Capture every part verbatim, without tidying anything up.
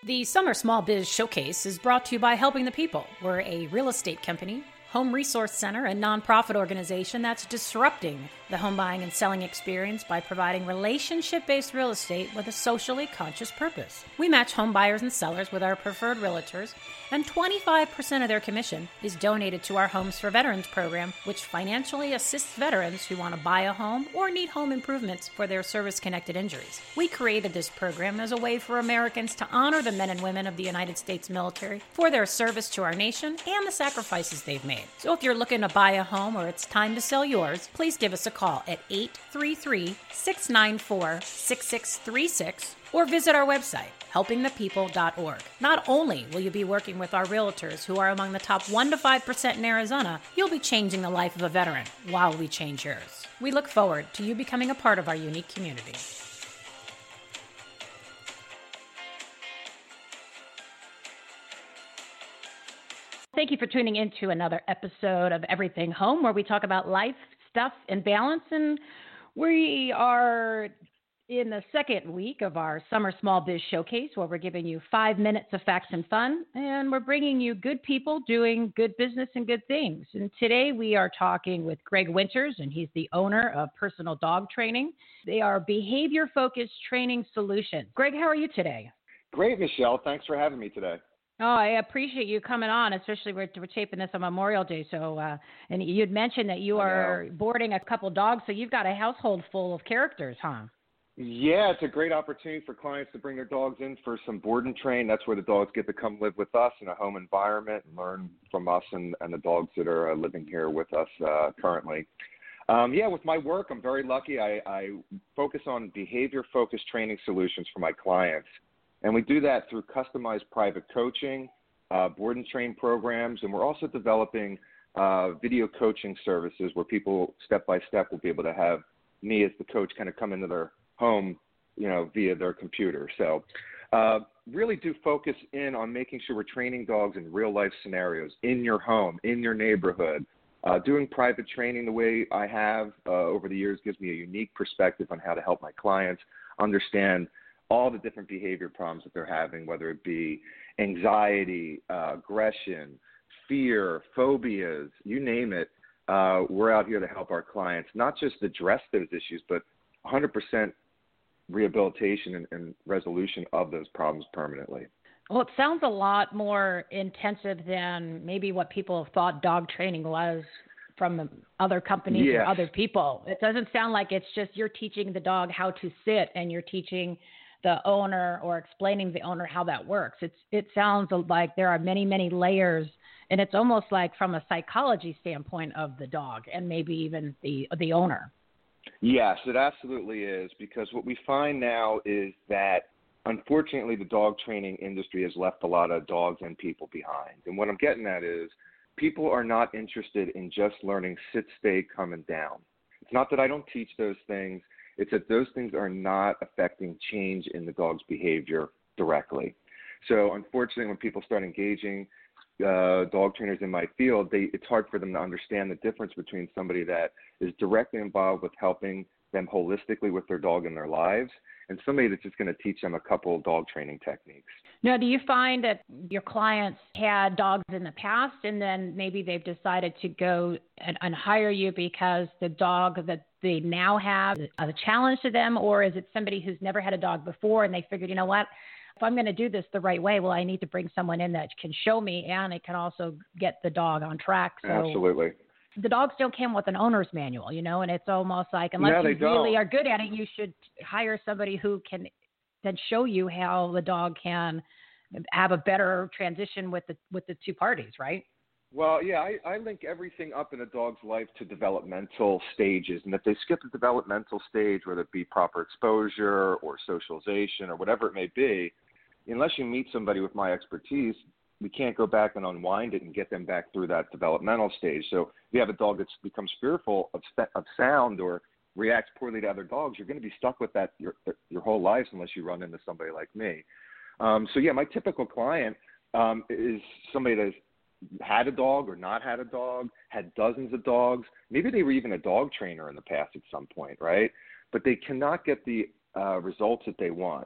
The Summer Small Biz Showcase is brought to you by Helping the People. We're a real estate company, home resource center, and nonprofit organization that's disrupting the home buying and selling experience by providing relationship-based real estate with a socially conscious purpose. We match home buyers and sellers with our preferred realtors, and twenty-five percent of their commission is donated to our Homes for Veterans program, which financially assists veterans who want to buy a home or need home improvements for their service-connected injuries. We created this program as a way for Americans to honor the men and women of the United States military for their service to our nation and the sacrifices they've made. So if you're looking to buy a home or it's time to sell yours, please give us a call at eight three three, six nine four, six six three six or visit our website, helping the people dot org. Not only will you be working with our realtors who are among the top one to five percent in Arizona, you'll be changing the life of a veteran while we change yours. We look forward to you becoming a part of our unique community. Thank you for tuning in to another episode of Everything Home, where we talk about life, stuff, and balance. And we are in the second week of our Summer Small Biz Showcase, where we're giving you five minutes of facts and fun. And we're bringing you good people doing good business and good things. And today we are talking with Greg Winters, and he's the owner of Personal Dog Training. They are behavior-focused training solutions. Greg, how are you today? Great, Michelle. Thanks for having me today. Oh, I appreciate you coming on, especially we're, we're taping this on Memorial Day. So, uh, and you'd mentioned that you are boarding a couple dogs, so you've got a household full of characters, huh? Yeah, it's a great opportunity for clients to bring their dogs in for some board and train. That's where the dogs get to come live with us in a home environment and learn from us and, and the dogs that are uh, living here with us uh, currently. Um, yeah, with my work, I'm very lucky. I, I focus on behavior-focused training solutions for my clients. And we do that through customized private coaching, uh, board and train programs, and we're also developing uh, video coaching services where people step-by-step will be able to have me as the coach kind of come into their home, you know, via their computer. So uh, really do focus in on making sure we're training dogs in real-life scenarios, in your home, in your neighborhood. Uh, doing private training the way I have uh, over the years gives me a unique perspective on how to help my clients understand all the different behavior problems that they're having, whether it be anxiety, uh, aggression, fear, phobias, you name it. Uh, we're out here to help our clients not just address those issues, but one hundred percent rehabilitation and, and resolution of those problems permanently. Well, it sounds a lot more intensive than maybe what people have thought dog training was from other companies Yes. or other people. It doesn't sound like it's just you're teaching the dog how to sit and you're teaching the owner or explaining to the owner how that works. It's it sounds like there are many, many layers, and it's almost like from a psychology standpoint of the dog and maybe even the the owner. Yes, it absolutely is, because what we find now is that unfortunately the dog training industry has left a lot of dogs and people behind. And what I'm getting at is people are not interested in just learning sit, stay, come, and down. It's not that I don't teach those things. It's that those things are not affecting change in the dog's behavior directly. So unfortunately, when people start engaging uh, dog trainers in my field, they, it's hard for them to understand the difference between somebody that is directly involved with helping them holistically with their dog in their lives and somebody that's just going to teach them a couple of dog training techniques. Now, do you find that your clients had dogs in the past and then maybe they've decided to go and, and hire you because the dog that they now have is a challenge to them? Or is it somebody who's never had a dog before and they figured, you know what, if I'm going to do this the right way, well, I need to bring someone in that can show me and it can also get the dog on track. So Absolutely. The dogs don't come with an owner's manual, you know, and it's almost like unless no, you really don't. are good at it, you should hire somebody who can then show you how the dog can have a better transition with the with the two parties, right? Well, yeah, I, I link everything up in a dog's life to developmental stages. And if they skip the developmental stage, whether it be proper exposure or socialization or whatever it may be, unless you meet somebody with my expertise, we can't go back and unwind it and get them back through that developmental stage. So if you have a dog that becomes fearful of, of sound or reacts poorly to other dogs, you're going to be stuck with that your, your whole lives unless you run into somebody like me. Um, so, yeah, my typical client um, is somebody that's had a dog or not had a dog, had dozens of dogs. Maybe they were even a dog trainer in the past at some point, right? But they cannot get the uh, results that they want.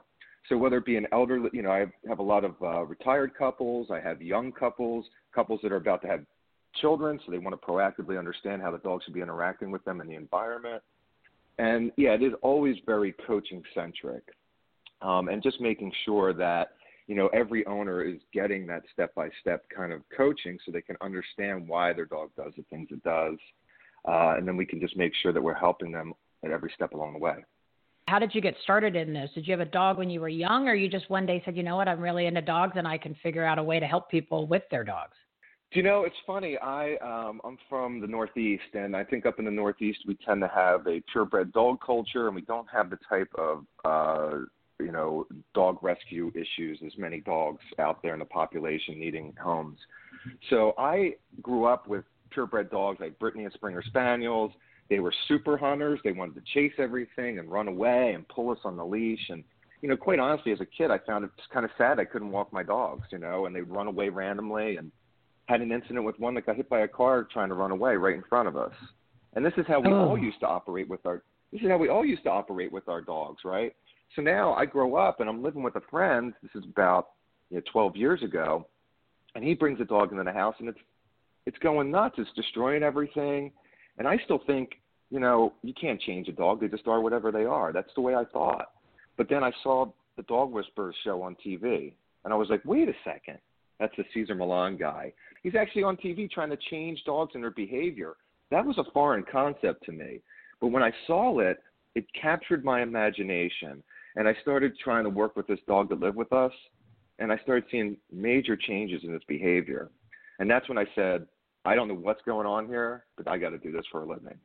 So whether it be an elderly, you know, I have a lot of uh, retired couples. I have young couples, couples that are about to have children, so they want to proactively understand how the dog should be interacting with them in the environment. And, yeah, it is always very coaching-centric, um, and just making sure that, you know, every owner is getting that step-by-step kind of coaching so they can understand why their dog does the things it does. Uh, and then we can just make sure that we're helping them at every step along the way. How did you get started in this? Did you have a dog when you were young, or you just one day said, you know what, I'm really into dogs and I can figure out a way to help people with their dogs? Do you know, it's funny. I, um, I'm from the Northeast, and I think up in the Northeast we tend to have a purebred dog culture, and we don't have the type of, uh, you know, dog rescue issues as many dogs out there in the population needing homes. So I grew up with purebred dogs like Brittany and Springer Spaniels. They were super hunters. They wanted to chase everything and run away and pull us on the leash. And, you know, quite honestly, as a kid, I found it kind of sad I couldn't walk my dogs, you know, and they'd run away randomly. And had an incident with one that got hit by a car trying to run away right in front of us. And this is how we oh. all used to operate with our this is how we all used to operate with our dogs, right? So now I grow up and I'm living with a friend. This is about, you know, twelve years ago, and he brings a dog into the house, and it's it's going nuts. It's destroying everything. And I still think, you know, you can't change a dog. They just are whatever they are. That's the way I thought. But then I saw the Dog Whisperers show on T V, and I was like, wait a second. That's the Cesar Millan guy. He's actually on T V trying to change dogs and their behavior. That was a foreign concept to me. But when I saw it, it captured my imagination. And I started trying to work with this dog that lived with us, and I started seeing major changes in its behavior. And that's when I said, I don't know what's going on here, but I got to do this for a living.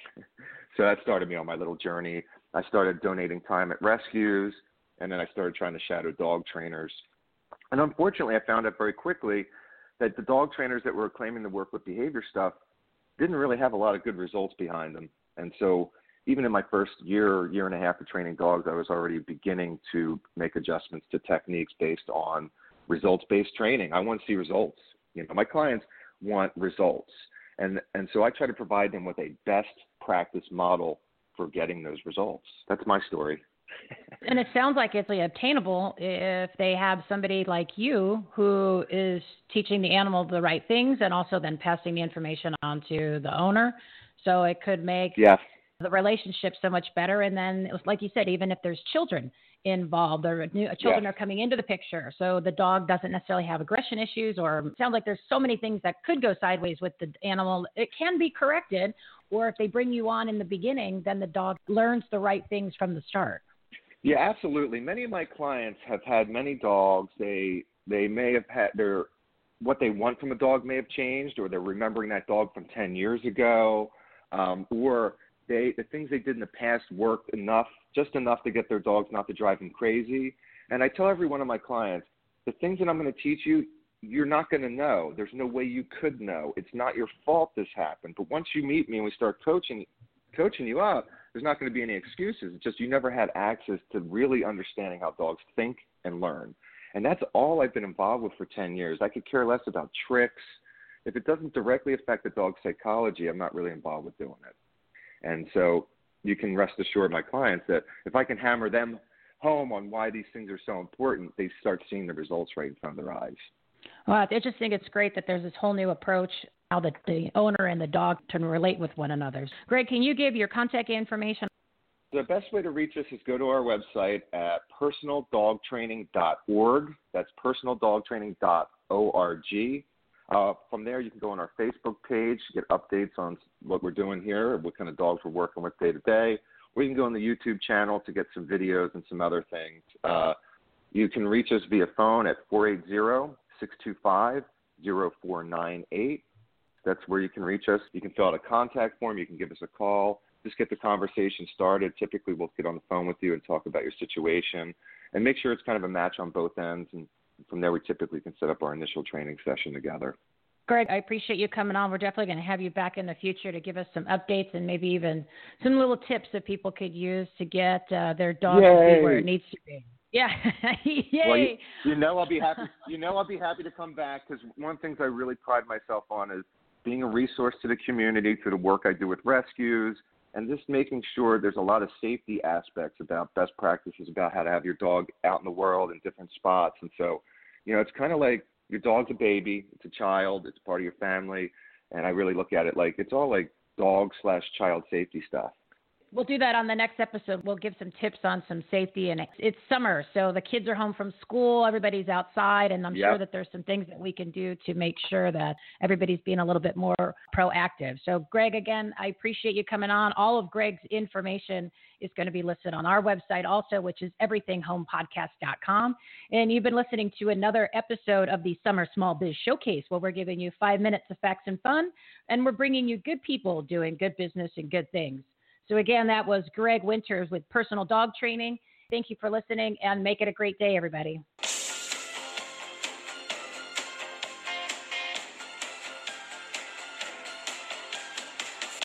So that started me on my little journey. I started donating time at rescues, and then I started trying to shadow dog trainers. And unfortunately, I found out very quickly that the dog trainers that were claiming to work with behavior stuff didn't really have a lot of good results behind them. And so even in my first year, year and a half of training dogs, I was already beginning to make adjustments to techniques based on results-based training. I want to see results. You know, my clients want results. And and so I try to provide them with a best practice model for getting those results. That's my story. And it sounds like it's obtainable if they have somebody like you who is teaching the animal the right things and also then passing the information on to the owner. So it could make yes. the relationship so much better. And then, it was, like you said, even if there's children involved or new, children yes. are coming into the picture, so the dog doesn't necessarily have aggression issues, or it sounds like there's so many things that could go sideways with the animal. It can be corrected, or if they bring you on in the beginning, then the dog learns the right things from the start. Yeah, absolutely. Many of my clients have had many dogs. They they may have had their what they want from a dog may have changed, or they're remembering that dog from ten years ago, um, or they the things they did in the past worked enough, just enough to get their dogs not to drive them crazy. And I tell every one of my clients, the things that I'm going to teach you, you're not going to know. There's no way you could know. It's not your fault this happened. But once you meet me and we start coaching coaching you up, there's not going to be any excuses. It's just you never had access to really understanding how dogs think and learn. And that's all I've been involved with for ten years. I could care less about tricks. If it doesn't directly affect the dog's psychology, I'm not really involved with doing it. And so you can rest assured, my clients, that if I can hammer them home on why these things are so important, they start seeing the results right in front of their eyes. Well, I just think it's great that there's this whole new approach, how the, the owner and the dog can relate with one another. Greg, can you give your contact information? The best way to reach us is go to our website at personal dog training dot org. That's personal dog training dot org. Uh, from there, you can go on our Facebook page, get updates on what we're doing here, what kind of dogs we're working with day to day. Or you can go on the YouTube channel to get some videos and some other things. Uh, you can reach us via phone at four eight zero, six two five, zero four nine eight. That's where you can reach us. You can fill out a contact form. You can give us a call. Just get the conversation started. Typically, we'll get on the phone with you and talk about your situation and make sure it's kind of a match on both ends. And from there, we typically can set up our initial training session together. Greg, I appreciate you coming on. We're definitely going to have you back in the future to give us some updates and maybe even some little tips that people could use to get uh, their dog to be where it needs to be. Yeah. Yay. Well, you, you know I'll be happy. You know I'll be happy to come back, because one of the things I really pride myself on is being a resource to the community through the work I do with rescues, and just making sure there's a lot of safety aspects about best practices about how to have your dog out in the world in different spots. And so, you know, it's kind of like your dog's a baby, it's a child, it's part of your family. And I really look at it like it's all like dog slash child safety stuff. We'll do that on the next episode. We'll give some tips on some safety. And it's summer, so the kids are home from school. Everybody's outside. And I'm Yep. sure that there's some things that we can do to make sure that everybody's being a little bit more proactive. So, Greg, again, I appreciate you coming on. All of Greg's information is going to be listed on our website also, which is everything home podcast dot com. And you've been listening to another episode of the Summer Small Biz Showcase, where we're giving you five minutes of facts and fun, and we're bringing you good people doing good business and good things. So again, that was Greg Winters with Personal Dog Training. Thank you for listening, and make it a great day, everybody.